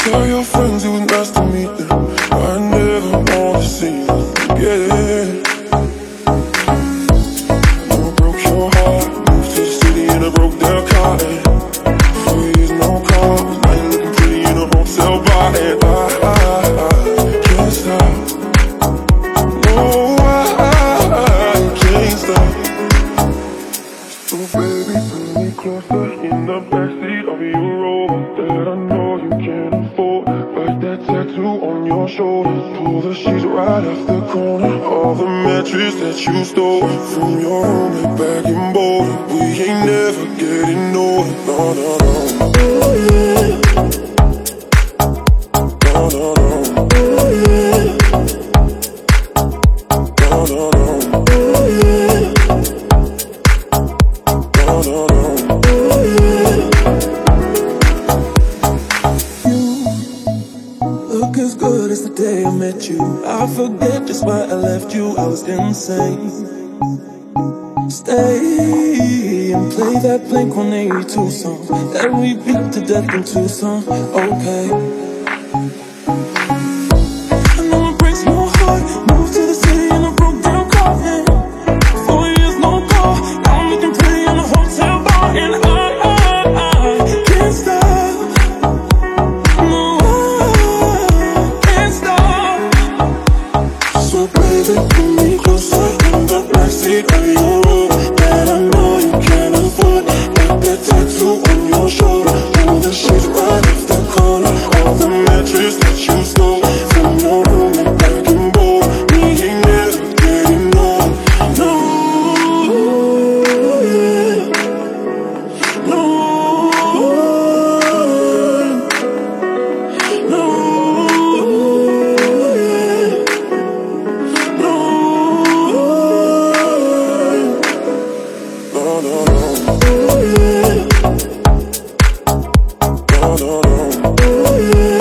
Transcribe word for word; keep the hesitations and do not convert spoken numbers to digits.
Tell your friends it was nice to meet them. I never want to see them again. I broke your heart, moved to the city in a broke down car. Four years no calls, now you looking pretty in a hotel bar. And I, I, I can't stop. No, I, I can't stop. So baby, pull me closer in the backseat of your Rover that I know you can't afford. Like that tattoo on your shoulder. Pull the sheets right off the corner. All the mattress that you stole from your roommate back in Boulder. We ain't never getting older. No, no, no. Oh yeah. No, no, no. Oh yeah. No, no, no. Oh yeah. No, no, no. Oh yeah. Look as good as the day I met you. I forget just why I left you. I was insane. Stay and play that Blink one eighty-two song that we beat to death in Tucson. Okay. I know it breaks my heart. Moved to the city in a broke down car. Four years no call. Now I'm looking pretty in a hotel bar. And I, I, I can't stop. No, I can't stop. So baby, pull me closer in the backseat of your Rover that I know you can't afford. Like that tattoo on your shoulder. All the sheets right off the corner. All the mattress that you stole from your roommate back in Boulder. We ain't never getting old. No, yeah. No, no, yeah. No, no, no, no. Oh yeah. No, no, no. Oh yeah.